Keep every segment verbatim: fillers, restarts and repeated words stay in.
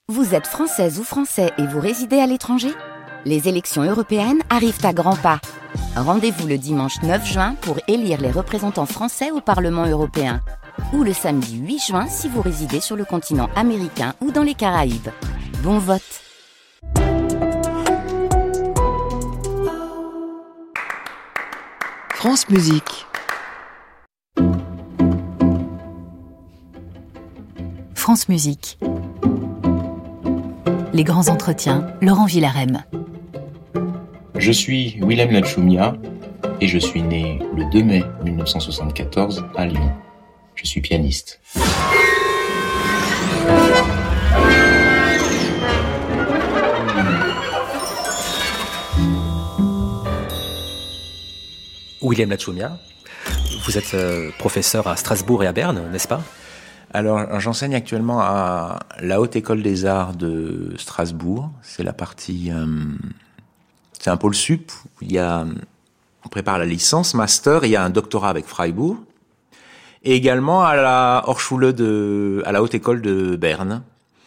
Vous êtes française ou français et vous résidez à l'étranger ? Les élections européennes arrivent à grands pas. Rendez-vous le dimanche neuf juin pour élire les représentants français au Parlement européen. Ou le samedi huit juin si vous résidez sur le continent américain ou dans les Caraïbes. Bon vote! France Musique. France Musique. Les grands entretiens, Laurent Villarem. Je suis Willem Lachumia et je suis né le deux mai mille neuf cent soixante-quatorze à Lyon. Je suis pianiste. Willem Lachumia, vous êtes euh, professeur à Strasbourg et à Berne, n'est-ce pas ? Alors, j'enseigne actuellement à la Haute École des Arts de Strasbourg. C'est la partie... Euh, c'est un pôle sup où il y a... On prépare la licence, master, et il y a un doctorat avec Freiburg. Et également à la Hochschule de... à la Haute École de Berne,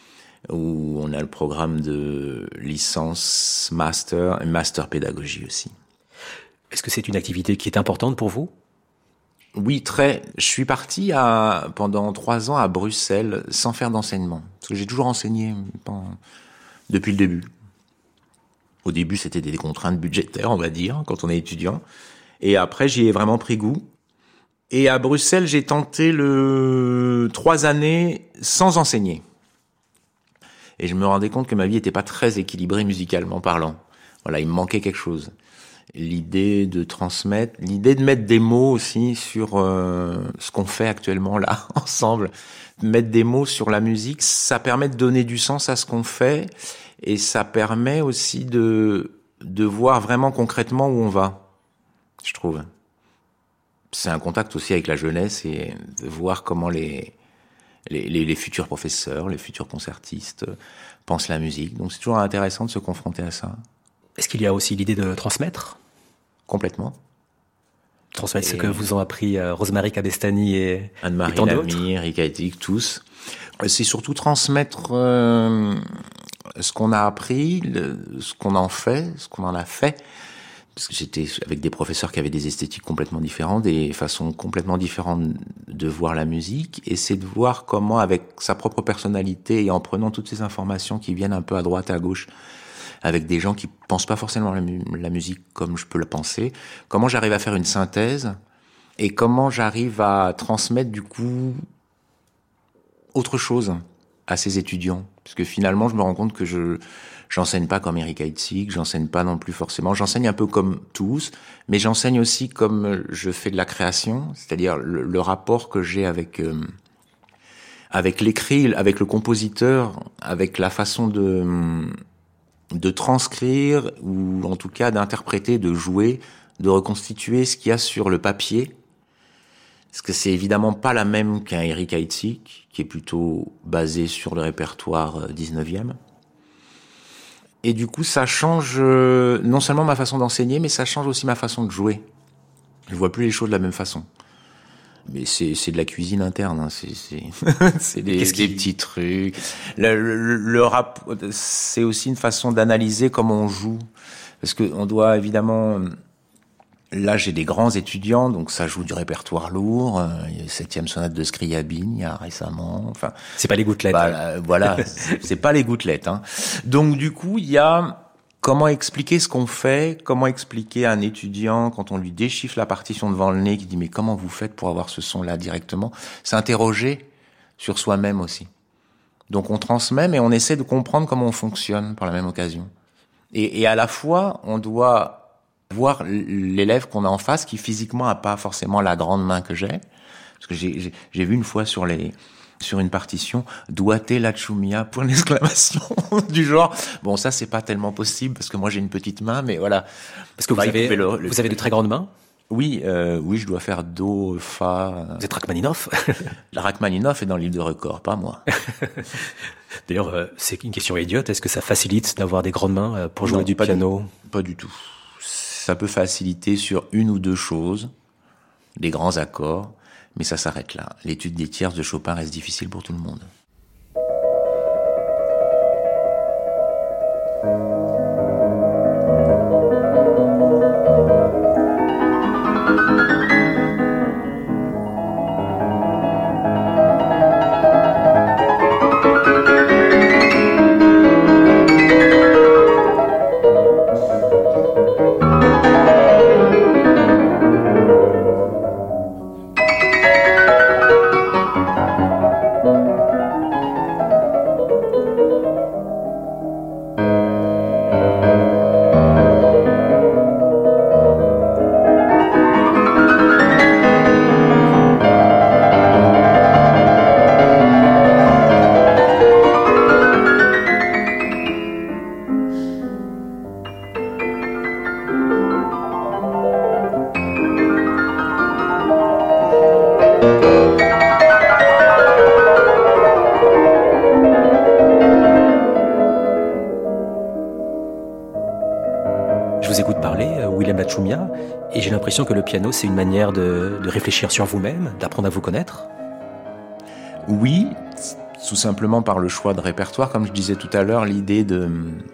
où on a le programme de licence, master et master pédagogie aussi. Est-ce que c'est une activité qui est importante pour vous ? Oui, très. Je suis parti à, pendant trois ans à Bruxelles sans faire d'enseignement. Parce que j'ai toujours enseigné pendant, depuis le début. Au début, c'était des contraintes budgétaires, on va dire, quand on est étudiant. Et après, j'y ai vraiment pris goût. Et à Bruxelles, j'ai tenté le trois années sans enseigner. Et je me rendais compte que ma vie n'était pas très équilibrée musicalement parlant. Voilà, il me manquait quelque chose. L'idée de transmettre, l'idée de mettre des mots aussi sur euh, ce qu'on fait actuellement là, ensemble. Mettre des mots sur la musique, ça permet de donner du sens à ce qu'on fait et ça permet aussi de, de voir vraiment concrètement où on va, je trouve. C'est un contact aussi avec la jeunesse et de voir comment les, les, les, les futurs professeurs, les futurs concertistes pensent la musique. Donc c'est toujours intéressant de se confronter à ça. Est-ce qu'il y a aussi l'idée de transmettre ? Complètement. Transmettre et ce que vous ont appris euh, Rosemary Cabestany et, Anne-Marie et tant d'autres. Lamy, Rika Ettig, tous. C'est surtout transmettre euh, ce qu'on a appris, le, ce qu'on en fait, ce qu'on en a fait. Parce que j'étais avec des professeurs qui avaient des esthétiques complètement différentes, des façons complètement différentes de voir la musique. Et c'est de voir comment, avec sa propre personnalité et en prenant toutes ces informations qui viennent un peu à droite et à gauche, avec des gens qui pensent pas forcément la, mu- la musique comme je peux le penser, comment j'arrive à faire une synthèse et comment j'arrive à transmettre du coup autre chose à ces étudiants. Parce que finalement, je me rends compte que je j'enseigne pas comme Rika Ettig, j'enseigne pas non plus forcément, j'enseigne un peu comme tous, mais j'enseigne aussi comme je fais de la création, c'est-à-dire le, le rapport que j'ai avec euh, avec l'écrit, avec le compositeur, avec la façon de de transcrire, ou en tout cas d'interpréter, de jouer, de reconstituer ce qu'il y a sur le papier. Parce que c'est évidemment pas la même qu'un Rika Ettig, qui est plutôt basé sur le répertoire dix-neuvième. Et du coup, ça change non seulement ma façon d'enseigner, mais ça change aussi ma façon de jouer. Je vois plus les choses de la même façon. Mais c'est, c'est de la cuisine interne, hein. c'est, c'est, c'est des, Qu'est-ce qui... des petits trucs. Le, le, le rap, c'est aussi une façon d'analyser comment on joue. Parce que on doit évidemment, là j'ai des grands étudiants, donc ça joue du répertoire lourd. Il y a la septième sonate de Scriabine, il y a récemment, enfin. C'est pas les gouttelettes. Bah, hein. Voilà, c'est, c'est pas les gouttelettes, hein. Donc du coup, il y a, comment expliquer ce qu'on fait? Comment expliquer à un étudiant quand on lui déchiffre la partition devant le nez, qui dit mais comment vous faites pour avoir ce son-là directement? S'interroger sur soi-même aussi. Donc on transmet, mais on essaie de comprendre comment on fonctionne par la même occasion. Et, et à la fois, on doit voir l'élève qu'on a en face, qui physiquement a pas forcément la grande main que j'ai, parce que j'ai, j'ai, j'ai vu une fois sur les sur une partition, doigté Lachumia, point d'exclamation, du genre, bon, ça, c'est pas tellement possible, parce que moi, j'ai une petite main, mais voilà. Parce que vous bah, avez, le, le... vous avez de très grandes mains? Oui, euh, oui, je dois faire Do, Fa. Vous êtes Rachmaninoff? La Rachmaninoff est dans le livre de record, pas moi. D'ailleurs, euh, c'est une question idiote. Est-ce que ça facilite d'avoir des grandes mains euh, pour jouer non, du pas piano? Du, pas du tout. Ça peut faciliter sur une ou deux choses, des grands accords, mais ça s'arrête là. L'étude des tierces de Chopin reste difficile pour tout le monde. Choumia, et j'ai l'impression que le piano, c'est une manière de, de réfléchir sur vous-même, d'apprendre à vous connaître. Oui, tout simplement par le choix de répertoire. Comme je disais tout à l'heure, l'idée de,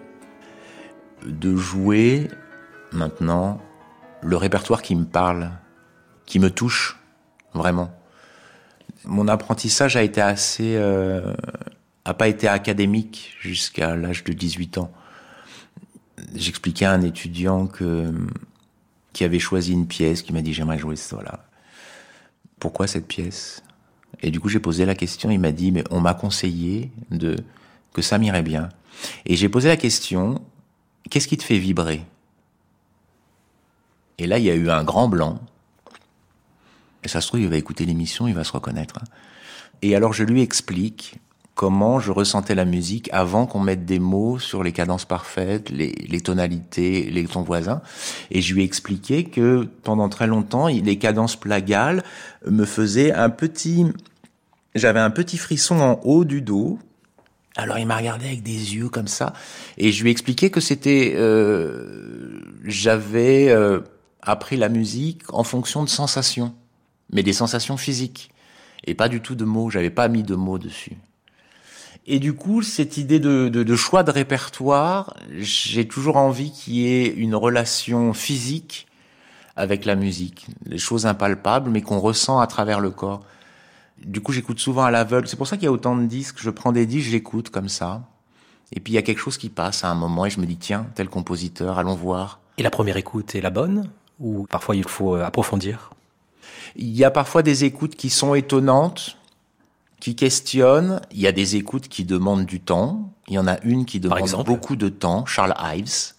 de jouer maintenant le répertoire qui me parle, qui me touche vraiment. Mon apprentissage a été assez, euh, a pas été académique jusqu'à l'âge de dix-huit ans. J'expliquais à un étudiant que, qui avait choisi une pièce, qui m'a dit j'aimerais jouer ça là. Pourquoi cette pièce? Et du coup j'ai posé la question, il m'a dit mais on m'a conseillé de, que ça m'irait bien. Et j'ai posé la question, qu'est-ce qui te fait vibrer? Et là il y a eu un grand blanc. Et ça se trouve, il va écouter l'émission, il va se reconnaître. Et alors, je lui explique comment je ressentais la musique avant qu'on mette des mots sur les cadences parfaites, les, les tonalités, les tons voisins. Et je lui ai expliqué que pendant très longtemps, les cadences plagales me faisaient un petit... J'avais un petit frisson en haut du dos. Alors, il m'a regardé avec des yeux comme ça. Et je lui ai expliqué que c'était... Euh, j'avais euh, appris la musique en fonction de sensations. Mais des sensations physiques, et pas du tout de mots, j'avais pas mis de mots dessus. Et du coup, cette idée de, de, de choix de répertoire, j'ai toujours envie qu'il y ait une relation physique avec la musique, des choses impalpables, mais qu'on ressent à travers le corps. Du coup, j'écoute souvent à l'aveugle, c'est pour ça qu'il y a autant de disques, je prends des disques, j'écoute comme ça, et puis il y a quelque chose qui passe à un moment, et je me dis, tiens, tel compositeur, allons voir. Et la première écoute est la bonne, ou parfois il faut approfondir ? Il y a parfois des écoutes qui sont étonnantes, qui questionnent. Il y a des écoutes qui demandent du temps. Il y en a une qui demande beaucoup de temps, Charles Ives.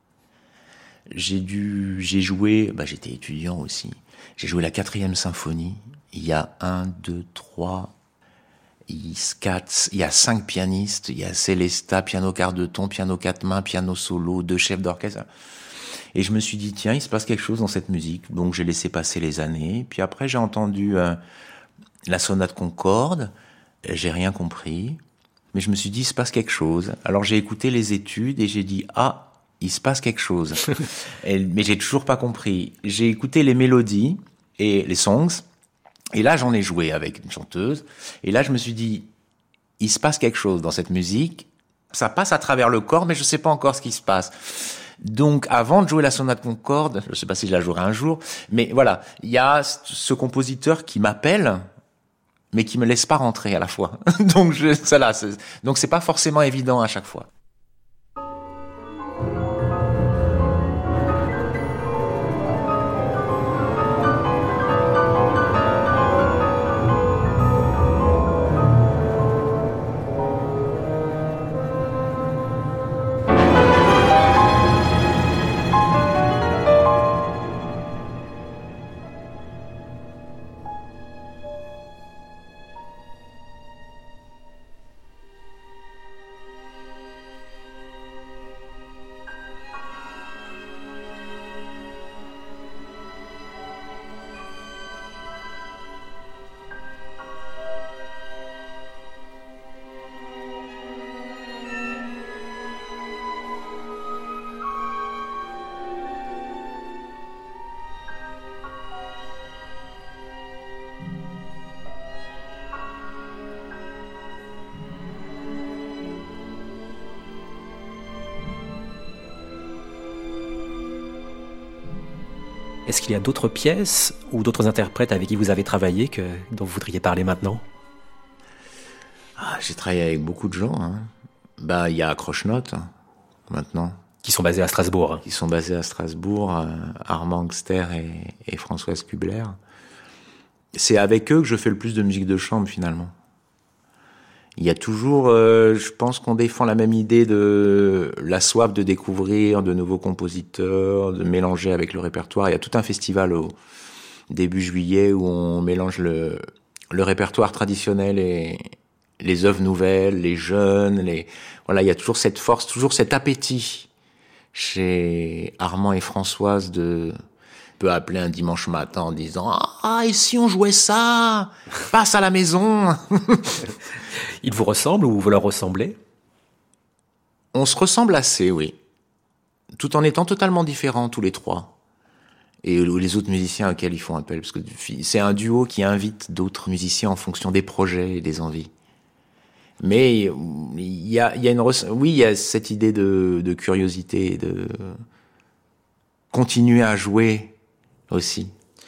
J'ai dû, j'ai joué, bah j'étais étudiant aussi. J'ai joué la quatrième symphonie. Il y a un, deux, trois, il quatre, il y a cinq pianistes. Il y a Célesta, piano quart de ton, piano quatre mains, piano solo, deux chefs d'orchestre. Et je me suis dit, tiens, il se passe quelque chose dans cette musique. Donc j'ai laissé passer les années. Puis après, j'ai entendu euh, la sonate Concorde. J'ai rien compris. Mais je me suis dit, il se passe quelque chose. Alors j'ai écouté les études et j'ai dit, ah, il se passe quelque chose. et, mais j'ai toujours pas compris. J'ai écouté les mélodies et les songs. Et là, j'en ai joué avec une chanteuse. Et là, je me suis dit, il se passe quelque chose dans cette musique. Ça passe à travers le corps, mais je sais pas encore ce qui se passe. Donc, avant de jouer la sonate Concorde, je sais pas si je la jouerai un jour, mais voilà, il y a ce compositeur qui m'appelle, mais qui me laisse pas rentrer à la fois. donc, je, ça là, c'est, donc c'est pas forcément évident à chaque fois. Est-ce qu'il y a d'autres pièces ou d'autres interprètes avec qui vous avez travaillé que, dont vous voudriez parler maintenant ? Ah, j'ai travaillé avec beaucoup de gens. Hein. Bah, il y a Accroche-Notes, hein, maintenant. Qui sont basés à Strasbourg. Qui sont basés à Strasbourg, euh, Armand Angster et, et Françoise Kubler. C'est avec eux que je fais le plus de musique de chambre, finalement. Il y a toujours, euh, je pense qu'on défend la même idée de la soif de découvrir de nouveaux compositeurs, de mélanger avec le répertoire. Il y a tout un festival au début juillet où on mélange le, le répertoire traditionnel et les œuvres nouvelles, les jeunes, les, voilà, il y a toujours cette force, toujours cet appétit chez Armand et Françoise de, peut appeler un dimanche matin en disant « Ah, et si on jouait ça? Passe à la maison !» Ils vous ressemblent ou vous leur ressemblez? On se ressemble assez, oui. Tout en étant totalement différents, tous les trois. et les autres musiciens auxquels ils font appel, parce que c'est un duo qui invite d'autres musiciens en fonction des projets et des envies. Mais il y a, il y a une, oui, il y a cette idée de, de curiosité, de continuer à jouer aussi.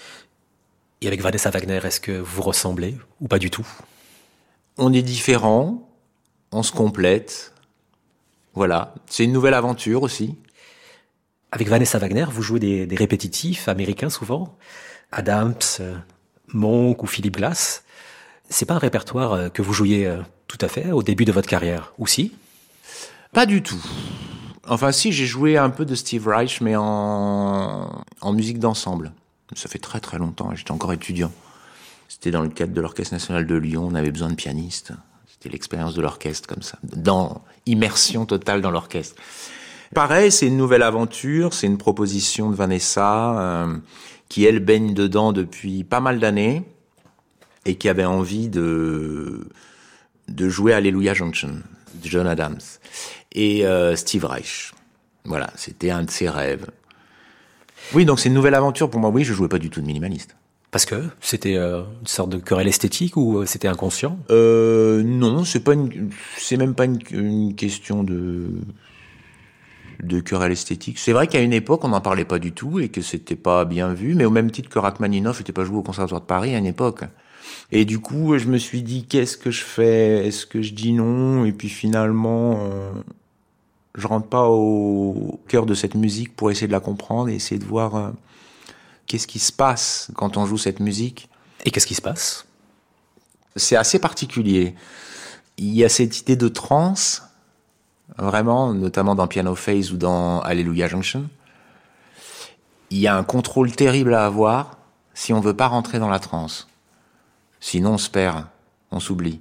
Et avec Vanessa Wagner, est-ce que vous ressemblez ou pas du tout? On est différents, on se complète. Voilà, c'est une nouvelle aventure aussi. Avec Vanessa Wagner, vous jouez des, des répétitifs américains souvent, Adams, euh, Monk ou Philip Glass. C'est pas un répertoire que vous jouiez euh, tout à fait au début de votre carrière, ou si? Pas du tout. Enfin si, j'ai joué un peu de Steve Reich, mais en, en musique d'ensemble. Ça fait très très longtemps, j'étais encore étudiant. C'était dans le cadre de l'Orchestre National de Lyon, on avait besoin de pianistes. C'était l'expérience de l'orchestre comme ça, dans immersion totale dans l'orchestre. Pareil, c'est une nouvelle aventure, c'est une proposition de Vanessa, euh, qui elle baigne dedans depuis pas mal d'années, et qui avait envie de, de jouer Alléluia Junction, de John Adams, et euh, Steve Reich. Voilà, c'était un de ses rêves. Oui, donc c'est une nouvelle aventure pour moi. Oui, je jouais pas du tout de minimaliste. Parce que c'était euh, une sorte de querelle esthétique ou euh, c'était inconscient? Euh, non, c'est pas une, c'est même pas une, une question de, de querelle esthétique. C'est vrai qu'à une époque, on n'en parlait pas du tout et que c'était pas bien vu, mais au même titre que Rachmaninoff n'était pas joué au Conservatoire de Paris à une époque. Et du coup, je me suis dit, qu'est-ce que je fais? Est-ce que je dis non? Et puis finalement, euh, je rentre pas au cœur de cette musique pour essayer de la comprendre et essayer de voir euh, qu'est-ce qui se passe quand on joue cette musique. Et qu'est-ce qui se passe? C'est assez particulier. Il y a cette idée de trance, vraiment, notamment dans Piano Phase ou dans Hallelujah Junction. Il y a un contrôle terrible à avoir si on veut pas rentrer dans la transe. Sinon, on se perd, on s'oublie.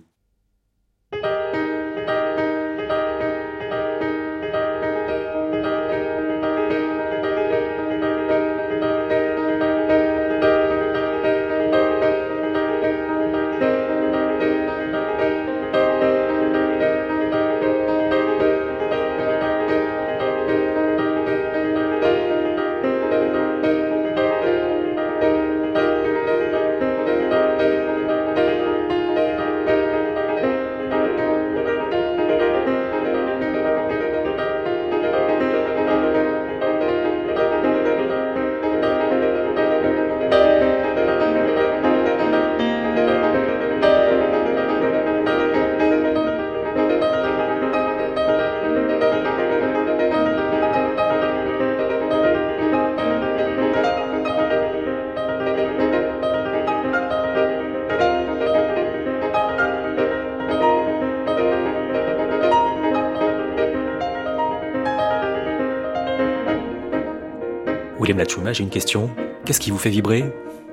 William Lachuma, j'ai une question. Qu'est-ce qui vous fait vibrer?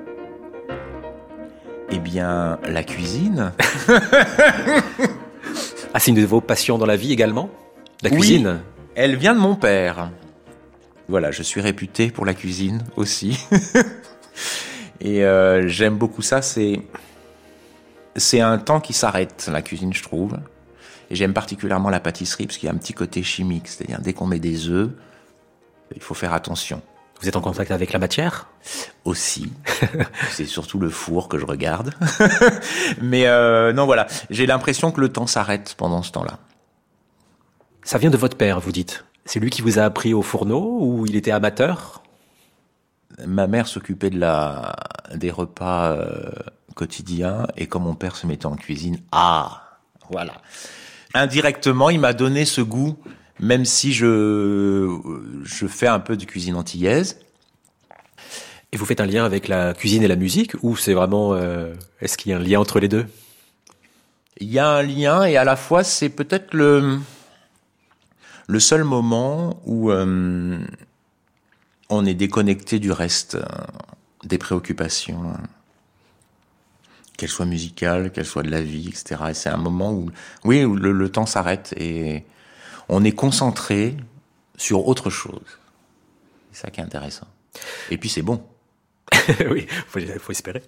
Eh bien, la cuisine. Ah, c'est une de vos passions dans la vie également? La cuisine? Oui, elle vient de mon père. Voilà, je suis réputé pour la cuisine aussi. Et euh, j'aime beaucoup ça. C'est, c'est un temps qui s'arrête, la cuisine, je trouve. Et j'aime particulièrement la pâtisserie, parce qu'il y a un petit côté chimique. C'est-à-dire, dès qu'on met des œufs, il faut faire attention. Vous êtes en contact avec la matière? Aussi. C'est surtout le four que je regarde. Mais euh, non, voilà. J'ai l'impression que le temps s'arrête pendant ce temps-là. Ça vient de votre père, vous dites. C'est lui qui vous a appris au fourneau ou il était amateur? Ma mère s'occupait de la, des repas euh, quotidiens et quand mon père se mettait en cuisine, ah, voilà. Indirectement, il m'a donné ce goût. Même si je, je fais un peu de cuisine antillaise. Et vous faites un lien avec la cuisine et la musique, ou c'est vraiment... Euh, est-ce qu'il y a un lien entre les deux? Il y a un lien, et à la fois, c'est peut-être le, le seul moment où euh, on est déconnecté du reste, euh, des préoccupations, euh, qu'elles soient musicales, qu'elles soient de la vie, et cetera. Et c'est un moment où, oui, où le, le temps s'arrête, et on est concentré sur autre chose. C'est ça qui est intéressant. Et puis c'est bon. Oui, faut, faut espérer.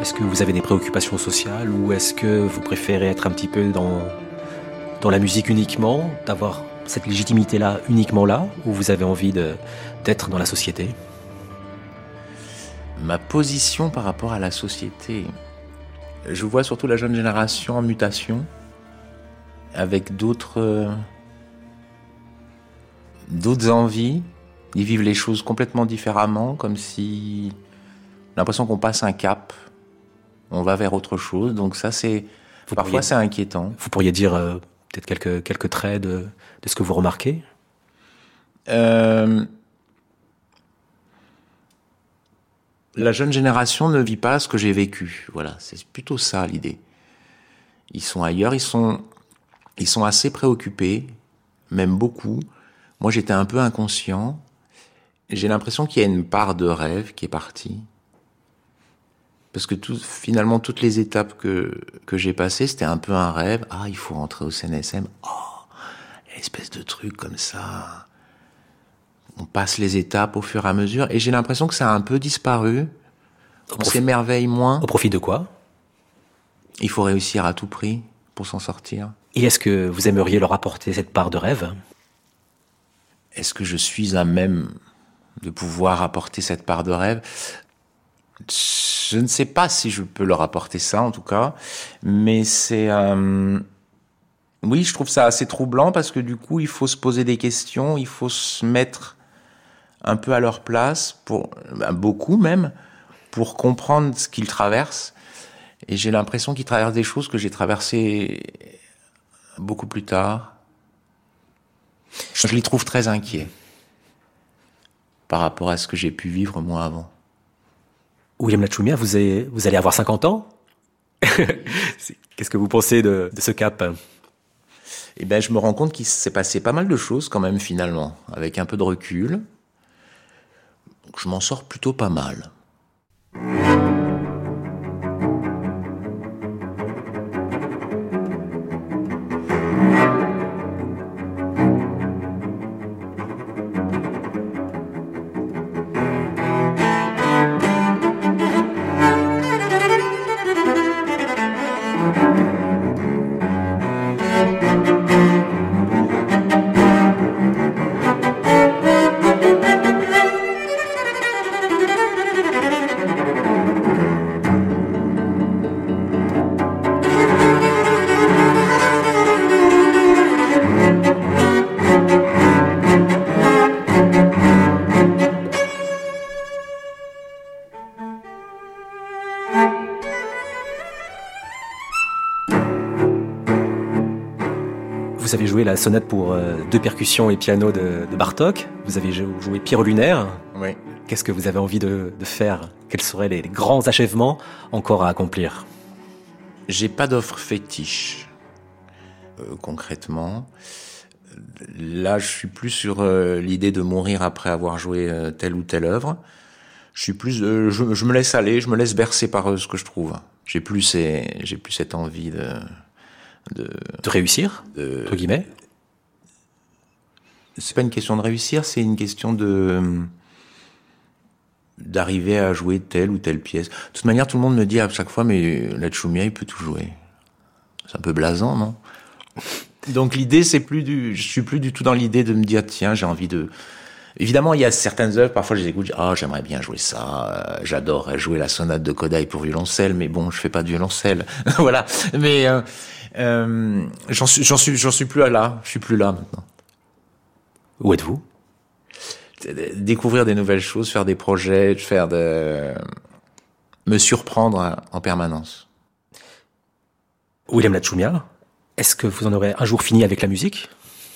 Est-ce que vous avez des préoccupations sociales ou est-ce que vous préférez être un petit peu dans, dans la musique uniquement, d'avoir cette légitimité-là uniquement là, ou vous avez envie de, d'être dans la société ? Ma position par rapport à la société, je vois surtout la jeune génération en mutation, avec d'autres, euh, d'autres envies. Ils vivent les choses complètement différemment, comme si on a l'impression qu'on passe un cap, on va vers autre chose. Donc ça, c'est vous parfois pourriez, c'est inquiétant. Vous pourriez dire euh, peut-être quelques quelques traits de de ce que vous remarquez. Euh, la jeune génération ne vit pas ce que j'ai vécu. Voilà, c'est plutôt ça l'idée. Ils sont ailleurs, ils sont ils sont assez préoccupés, même beaucoup. Moi, j'étais un peu inconscient. J'ai l'impression qu'il y a une part de rêve qui est partie. Parce que tout, finalement, toutes les étapes que, que j'ai passées, c'était un peu un rêve. Ah, il faut rentrer au C N S M. Oh, une espèce de truc comme ça. On passe les étapes au fur et à mesure. Et j'ai l'impression que ça a un peu disparu. On profit... s'émerveille moins. Au profit de quoi ? Il faut réussir à tout prix pour s'en sortir. Et est-ce que vous aimeriez leur apporter cette part de rêve ? Est-ce que je suis à même de pouvoir apporter cette part de rêve ? Je ne sais pas si je peux leur apporter ça, en tout cas. Mais c'est... Euh... Oui, je trouve ça assez troublant parce que du coup, il faut se poser des questions, il faut se mettre un peu à leur place, pour ben, beaucoup même, pour comprendre ce qu'ils traversent. Et j'ai l'impression qu'ils traversent des choses que j'ai traversées beaucoup plus tard. Je les trouve très inquiets par rapport à ce que j'ai pu vivre moi avant. William Lachumia, vous, avez, vous allez avoir cinquante ans ? Qu'est-ce que vous pensez de, de ce cap ? Eh ben, je me rends compte qu'il s'est passé pas mal de choses quand même finalement, avec un peu de recul. Donc, je m'en sors plutôt pas mal. Vous avez joué la sonate pour euh, deux percussions et piano de, de Bartók. Vous avez joué Pierrot lunaire. Oui. Qu'est-ce que vous avez envie de, de faire ? Quels seraient les, les grands achèvements encore à accomplir ? J'ai pas d'offre fétiche, euh, concrètement. Là, je suis plus sur euh, l'idée de mourir après avoir joué euh, telle ou telle œuvre. Je suis plus, euh, je, je me laisse aller, je me laisse bercer par euh, ce que je trouve. J'ai plus, ces, j'ai plus cette envie de De, de réussir, de, entre guillemets. C'est pas une question de réussir, c'est une question de d'arriver à jouer telle ou telle pièce. De toute manière, tout le monde me dit à chaque fois, mais Lachumia, il peut tout jouer. C'est un peu blasant, non ? Donc l'idée, c'est plus du, je suis plus du tout dans l'idée de me dire, tiens, j'ai envie de. Évidemment, il y a certaines œuvres, parfois je les écoute, je dis, ah, j'aimerais bien jouer ça, j'adore jouer la sonate de Kodály pour violoncelle, mais bon, je fais pas de violoncelle, voilà. Mais euh, euh, j'en suis, j'en suis, j'en suis plus là, je suis plus là maintenant. Où êtes-vous ? Découvrir des nouvelles choses, faire des projets, faire de, me surprendre en permanence. William Lachumia, est-ce que vous en aurez un jour fini avec la musique ?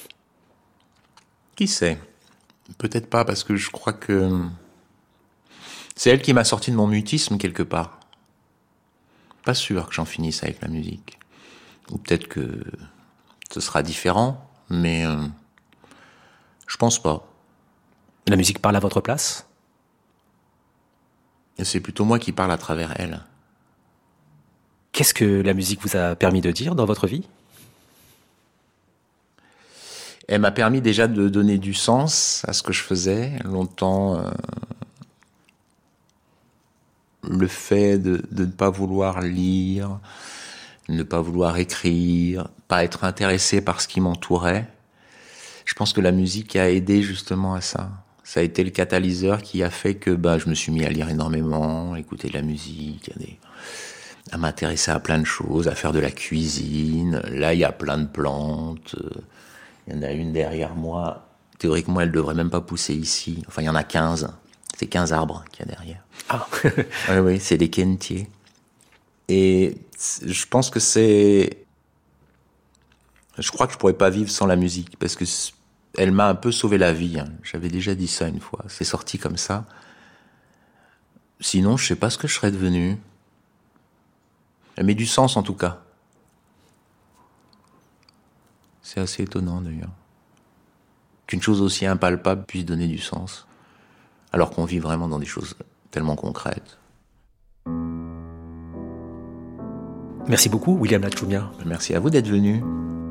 Qui sait ? Peut-être pas, parce que je crois que c'est elle qui m'a sorti de mon mutisme quelque part. Pas sûr que j'en finisse avec la musique. Ou peut-être que ce sera différent, mais euh, je pense pas. La musique parle à votre place ? Et c'est plutôt moi qui parle à travers elle. Qu'est-ce que la musique vous a permis de dire dans votre vie ? Elle m'a permis déjà de donner du sens à ce que je faisais. Longtemps, euh, le fait de, de ne pas vouloir lire, ne pas vouloir écrire, pas être intéressé par ce qui m'entourait. Je pense que la musique a aidé justement à ça. Ça a été le catalyseur qui a fait que bah, je me suis mis à lire énormément, à écouter de la musique, à, des... à m'intéresser à plein de choses, à faire de la cuisine. Là, il y a plein de plantes. Il y en a une derrière moi. Théoriquement, elle devrait même pas pousser ici. Enfin, il y en a quinze. C'est quinze arbres qu'il y a derrière. Ah. Oui, oui, c'est des kentiers. Et je pense que c'est... Je crois que je pourrais pas vivre sans la musique, parce que elle m'a un peu sauvé la vie. Hein. J'avais déjà dit ça une fois. C'est sorti comme ça. Sinon, je sais pas ce que je serais devenu. Elle met du sens, en tout cas. C'est assez étonnant, d'ailleurs. Qu'une chose aussi impalpable puisse donner du sens, alors qu'on vit vraiment dans des choses tellement concrètes. Merci beaucoup, William Lachumia. Merci à vous d'être venu.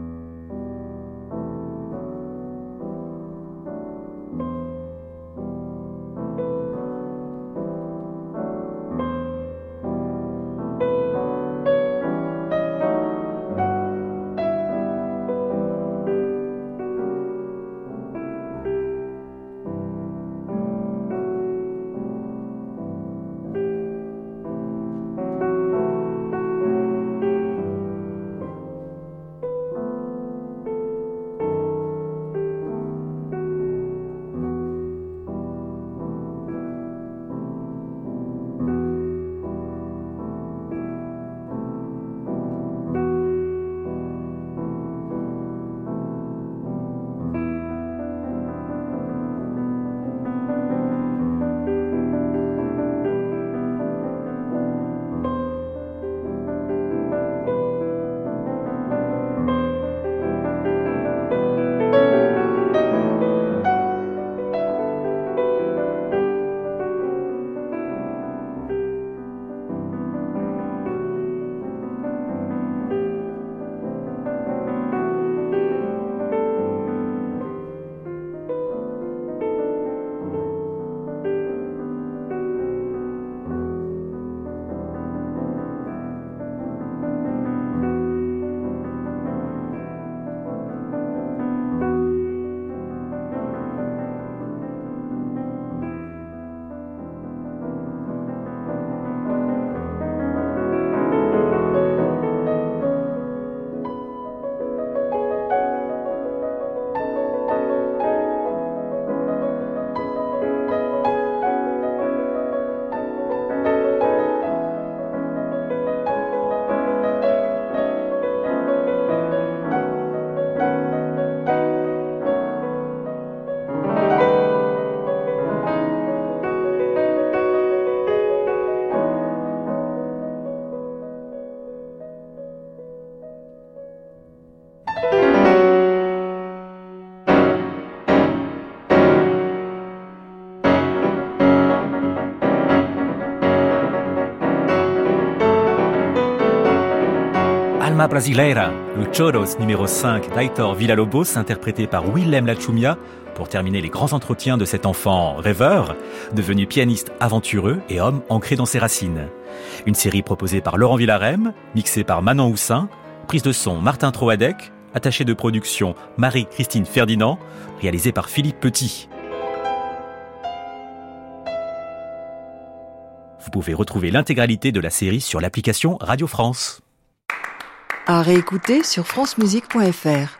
Alma Brasileira, le Choros numéro cinq d'Aitor Villa-Lobos, interprété par William Lachumia, pour terminer les grands entretiens de cet enfant rêveur, devenu pianiste aventureux et homme ancré dans ses racines. Une série proposée par Laurent Villarem, mixée par Manon Houssin, prise de son Martin Troadec, attachée de production Marie-Christine Ferdinand, réalisée par Philippe Petit. Vous pouvez retrouver l'intégralité de la série sur l'application Radio France. À réécouter sur francemusique point f r.